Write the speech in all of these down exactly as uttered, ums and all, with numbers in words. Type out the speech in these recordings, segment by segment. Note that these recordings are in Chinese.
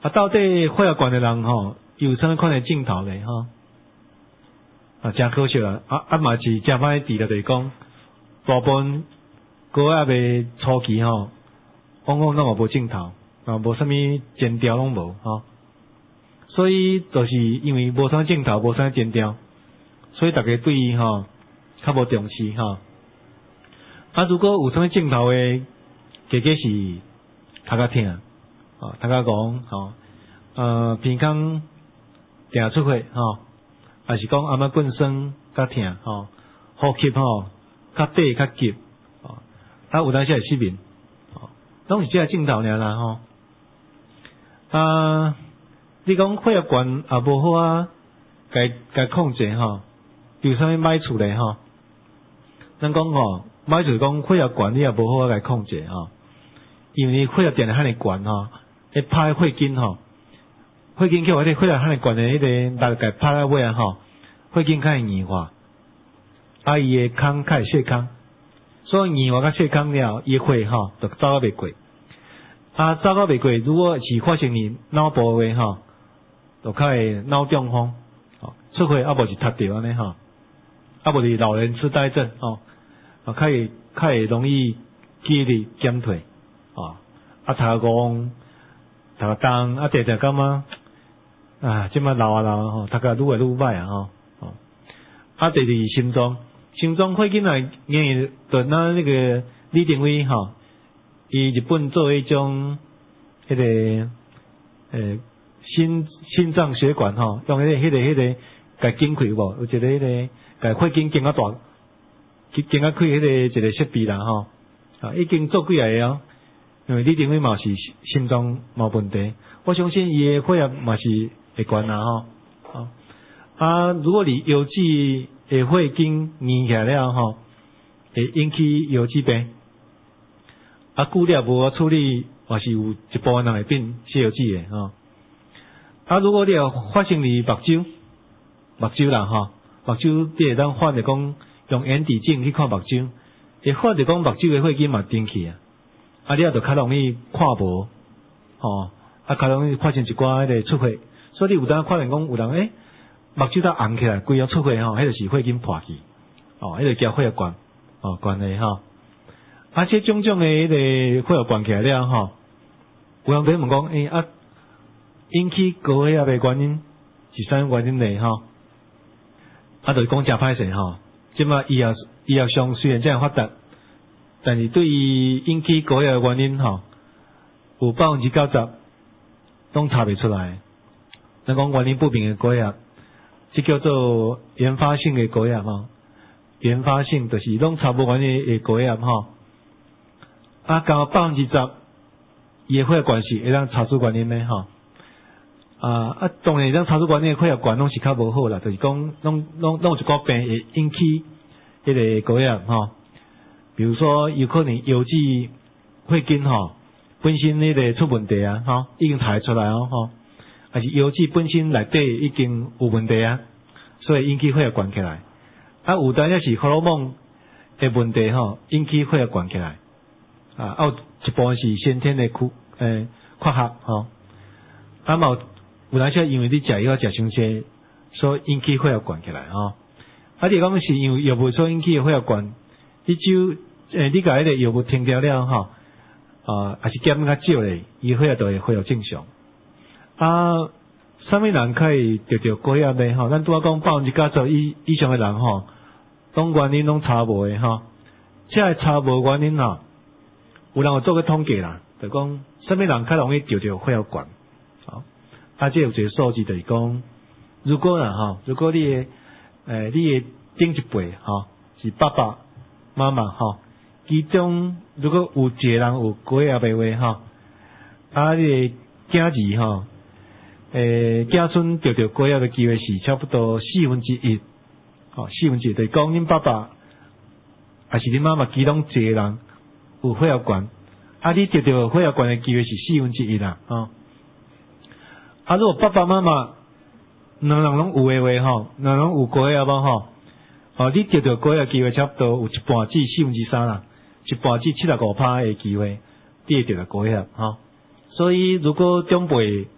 啊，到底血压悬的人吼，有啥物款的镜头咧吼？啊，真可惜啊！啊啊嘛是真歹治疗，就是讲大部分高压的初期吼，往往拢也无镜头，啊，无啥物前兆拢无吼。所以就是因为无啥镜头，无啥前兆，所以大家对伊吼较无重视吼。啊，如果有啥物镜头的，加加是头壳痛，啊，头壳讲吼，呃，鼻孔定出血吼，还是讲阿妈棍酸较痛吼，呼吸吼较短较急，啊，啊有当时会失眠，哦，拢是这镜头尔啦吼。啊，你讲血压悬也无好啊，该该控制吼，有啥物歹处咧吼？咱讲吼，歹处讲血压悬你也无好啊，该控制吼，因为血压定得遐尼悬吼，会拍血筋吼，血筋叫迄个血压遐尼悬的迄个力该拍到尾啊吼，血筋较会硬化，啊伊的空较会细空，所以硬化甲细空了，伊的血吼就走到袂过。啊，走到袂过，如果是发生伫脑部的吼，就较会脑中风，吼，出血啊无是塌掉安尼吼，啊无是老年痴呆症吼，啊较会较会容易记忆力减退，哦，啊头讲头重，啊常常感觉啊，即摆老啊老啊吼，头壳愈来愈歹啊吼，哦，啊第二心脏，心脏血筋来因为就拿那个李登辉吼。伊日本做迄种迄、那个诶心心脏血管吼，用迄、那个迄、那个迄、那个甲经开无，有一个迄、那个甲血经经较大，经较开迄个一个设备啦吼，啊已经做几下个哦，因为你认为嘛是心脏冇问题，我相信伊的血压嘛是会悬啦吼，啊啊如果你腰子的血经硬起来了吼，会引起腰子病。啊，久了无处理，也是有一部分人会变血腰子的吼。啊，如果你有发生伫目睭，目睭啦吼，目睭你会当发着讲用眼底镜去看目睭，会发着讲目睭的血筋嘛顶起啊，啊，你也就较容易看无，吼，啊，较容易发生一寡迄个出血，所以你有当看见讲有人诶，目睭都红起来，规个出血吼，迄就是血筋破去，哦，迄就叫血压悬，哦，悬的吼。啊，这种种的迄个血压悬起来了吼，有人问讲，诶、欸、啊，引起高血压的原因是啥原因呢？吼，啊，就是讲真歹势吼，即马医学医学上虽然这样发达，但是对于引起高血压的原因吼，有百分之九十拢查袂出来。咱讲原因不明的高血压，这叫做原发性的高血压吼，原发性就是拢查无原因的高血压吼。啊，到百分之十，伊的血压悬是会当查出原因的吼。啊啊，当然咱查出原因的血压悬拢是较无好啦，就是讲拢拢拢有一寡病会引起迄个高血压吼。比如说有可能腰子血筋吼本身迄个出问题啊，吼已经查出来哦吼，还是腰子本身内底已经有问题啊，所以引起血压悬起来。啊，有当也是荷尔蒙的问题吼，引起血压悬起来。啊，啊有一部分是先天的缺诶缺陷吼，啊嘛有当时因为你食药食伤济，所以引起血压悬起来吼。啊，你讲是因为药物所引起的血压悬，你就诶你甲迄个药物停掉了吼，啊还是减较少咧，伊血压就会恢复正常。啊，啥物人可以得到高血压呢？吼，咱拄仔讲百分之九十以以上的人吼，拢原因拢查无诶吼，这个查无原因吼。有人有做过统计啦，就讲什么人较容易得到血压悬，好，啊，这有一个数字就是讲，如果啦吼，如果你的诶你的顶一辈吼是爸爸妈妈吼，其中如果有一个人有高血压的话吼，啊，你的囝儿吼，诶囝孙得到高血压的机会是差不多四分之一，吼，四分之一，就是讲恁爸爸还是恁妈妈其中一个人。有血压悬，啊，你得到血压悬的机会是四分之一啦，吼。啊，如果爸爸妈妈两人拢有的话，吼，两人有高血压无吼，哦，你得到高血压机会差不多有一半至四分之三啦，一半至七十五趴的机会，你会得到高血压，吼。所以如果长辈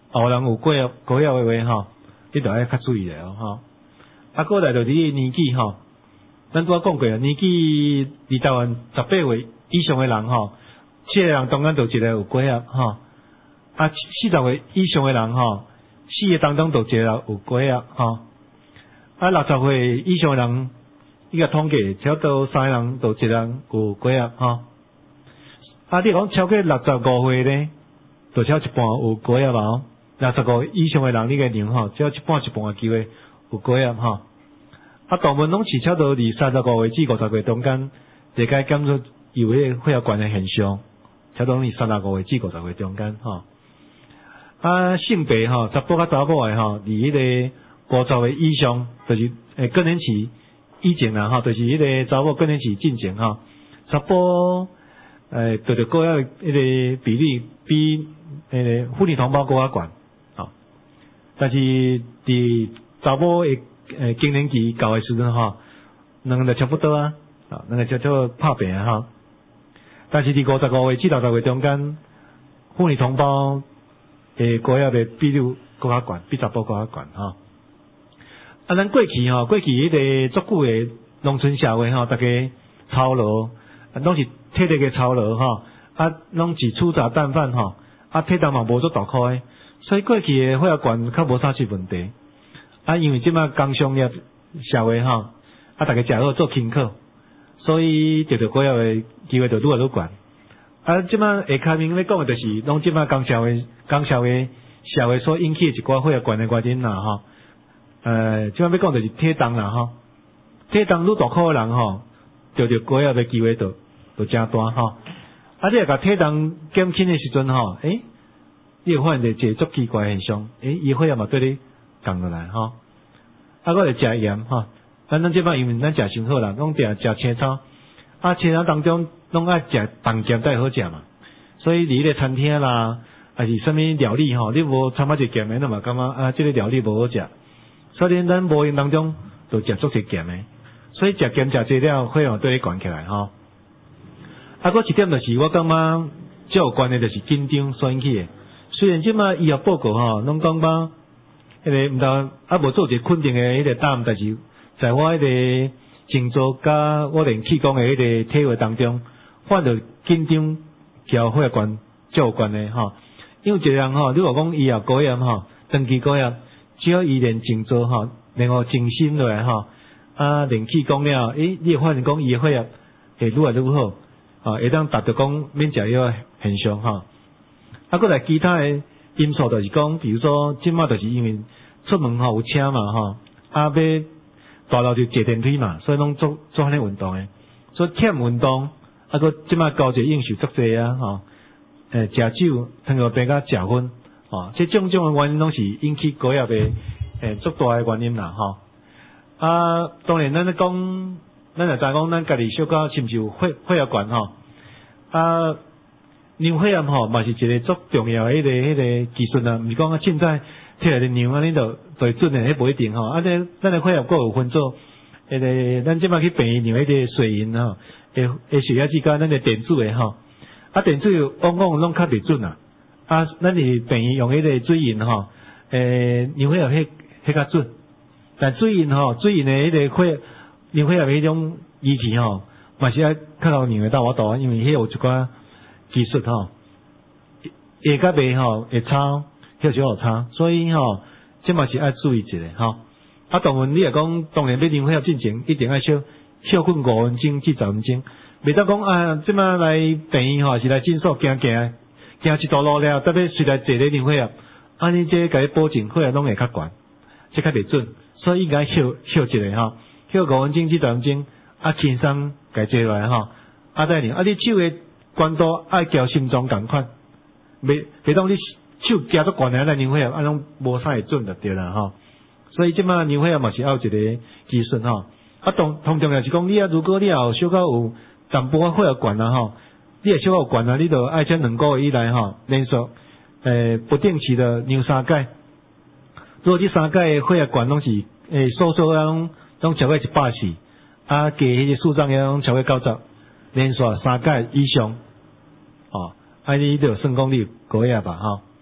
后人有过压高压的话吼，你着爱较注意咧哦吼。啊，过来就是你年纪吼，咱拄仔讲过啊，年纪伫台湾十八岁以上的人吼，七个人当中就一个有过压吼。啊，四十岁以上的人吼，四个当中就一个有过压吼。啊，六十岁以上的人，伊个统计差不多三个人就一个人有过压吼。啊，你讲超过六十五岁咧，就超一半有过压嘛？六十五以上的人，你个人吼，只有一半一半的机会有过压吼。啊，大部分拢是差不多伫三十五岁至五十岁中间，大概检出有迄个血压悬的现象，差不多伫三十五岁至五十岁中间吼。啊，性别吼，查甫甲查某的吼，伫迄个五十岁以上，就是诶更年期以前啦吼，就是迄个查某更年期进前吼，查甫诶得着高压的迄个比例比诶妇女同胞更加悬吼。但是伫查某的诶更年期到的时阵吼，两个就差不多啊，啊，两个叫做拍平啊吼。但是伫五十五岁至六十岁中间，妇女同胞诶，高压的比率更加悬，比查甫更加悬吼。啊，咱过去吼，过去迄个足久的农村社会吼，大家操劳，拢是体力的操劳吼，啊，拢是粗茶淡饭吼，啊，体重嘛无足大块的，所以过去的血压悬较无啥子问题。啊，因为即摆工商业社会吼，啊，大家食好做轻巧，所以得着高压的机会就愈来愈悬。啊，即摆下骹面咧讲的就是，拢即摆工社会、工社会社会所引起的一寡血压悬的原因啦吼。呃，即摆要讲就是体重啦吼，体重愈大块的人吼，得着高压的机会就就真大吼。啊，你若甲体重减轻的时阵吼，诶，你会发现一个足奇怪的现象，诶，伊血压嘛对你降落来吼。啊，我就食盐吼，咱咱即摆因为咱食伤好啦，拢定食青草，啊，青草当中拢爱食重咸才好食嘛，所以伫迄个餐厅啦，还是啥物料理吼，你无参一个咸的，那么感觉啊，即个料理无好食，所以咱无形当中就食足侪咸的，所以食咸食侪了，血压对你悬起来吼。啊，佫一点就是，我感觉最有关的就是紧张所引起的。虽然即摆医学报告吼，拢讲讲迄个毋当啊无做一个肯定的迄个答案，但是在我迄个静坐甲我练气功的迄个体会当中，发现紧张交血压悬最有关的吼。因为一个人吼，你若讲伊也高压吼，长期高压，只要伊练静坐吼，然后静心落来吼，啊练气功了，诶，你会发现讲伊的血压会愈来愈好。啊，会当达到讲免食药的现象吼。啊，过来其他的因素就是讲，比如说，即马就是因为出门吼有车嘛吼，啊要大路就坐电梯嘛，所以拢做做遐尼运动的，所以欠运动，啊个即马交际应酬足侪啊吼，诶，食酒、糖尿病甲食薰，吼，即种种的原因拢是引起高压的诶足大的原因啦吼。啊，当然咱咧讲。咱也知讲，咱家己小可是毋是有血血压悬吼？啊，量血压吼，嘛是一个足重要的迄个迄个技术啊。毋是讲啊，凊彩摕来量安尼就就准诶，迄不一定吼。啊，咱咱诶血压佫有分做，迄个咱即摆去病院量迄个水银吼，诶诶血压计甲咱诶电子诶吼。啊，电子往往拢较袂准啊。啊，咱伫病院用迄个水银吼，诶量血压迄迄较准，但水银吼，水银诶迄个血量血压迄种仪器吼，嘛是爱较够量得到我度，因为迄有一寡技术吼，下甲袂吼会差，迄少有差，所以吼，这嘛是爱注意一下吼。啊，当然你若讲，当然要量血压进前，一定爱休休困五分钟至十分钟，袂当讲啊，即马来病院吼是来诊所行行行一段路了，特别随来坐咧量血压，安尼这甲你保证血压拢会较悬，这较袂准，所以应该休休一下吼。休五分钟至十分钟，啊轻松家坐落来吼，啊再量，啊你手的悬度爱交心脏共款，袂袂当你手夹足悬的来量血压，啊拢无啥会准就对啦吼。所以即摆量血压嘛是要有一个技术吼。啊同同重要是讲，你啊如果你也有小可有淡薄仔血压悬啊吼，你也小可有悬啊，你就爱将两个月以来吼，连续诶不定期的量三届。如果这三届血压悬拢是诶数数啊拢。拢超过一百四，啊，加迄个数张也拢超过九十，连续三届以上，哦，啊，你就算讲你高压吧吼。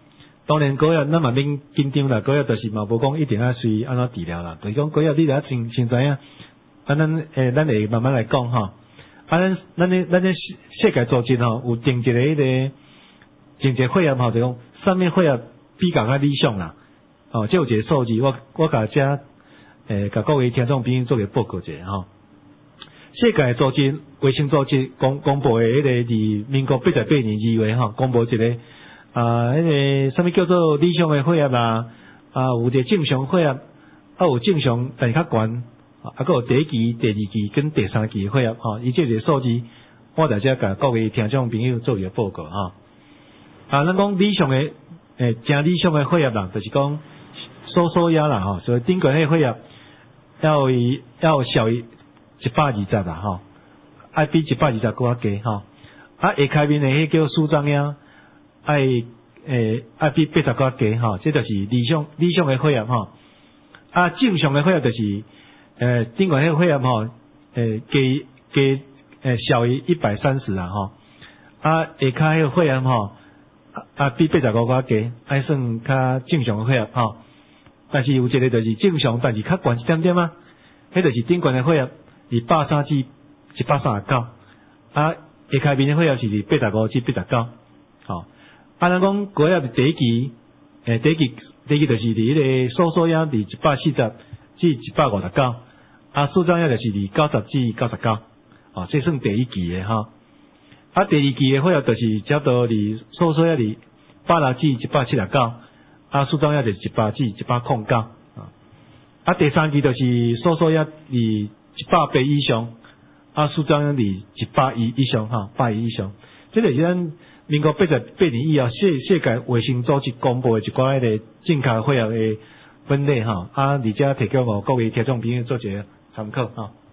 当然高血咱嘛免紧张啦，高血就是嘛无讲一定要随安怎治疗啦，就是讲高血你著先先知影，啊咱诶咱会慢慢来讲吼。啊咱咱咧咱咧世界组织吼有定一个迄个定一个血压吼，就讲上面血压比较较理想啦。哦，即有一个数字，我我甲遮诶甲各位听众朋友做个报告者吼。世界组织卫生组织公公布诶迄个伫民国八十八年二月吼，公布一个啊迄个啥物叫做理想诶血压啦，啊有一个正常血压，啊有正常但是较悬，啊还有第一期、第二期跟第三期诶血压吼，伊即个数字，我在遮甲各位听众朋友做一个报告吼。啊，咱讲理想诶诶正理想诶血压啦，就是讲收缩压啦吼，所以顶悬迄个血压要伊要小于一百二十啦吼，爱比一百二十搁较低吼，啊下开面的迄叫舒张压，爱诶爱比八十搁较低吼，这就是理想理想的血压吼。啊正常的血压就是诶顶悬迄个血压吼，诶加加诶小于一百三十啦吼，啊下骹迄个血压吼，啊比八十五搁较低，爱算较正常的血压吼。但是有一个就是正常，但是较悬一点点啊，迄就是顶悬的血压二百三至一百三十九，啊下开面的血压是伫八十五至八十九，吼。啊咱讲高压第一期，诶第一期第一期就是伫迄个收缩压伫一百四十至一百五十九，啊舒张压就是伫九十至九十九，哦，这算第一期的吼。啊第二期的血压就是差不多伫收缩压伫百六至一百七十九。啊，舒张压就是一百至一百零九，啊，第三期就是收缩压伫一百八以上，啊，舒张压伫一百一以上，哈，百一以上。这就是咱民国八十八年以后，世世界卫生组织公布的一寡迄个正确血压的分类，哈，啊，而且提供互各位听众朋友做一个参考，哈。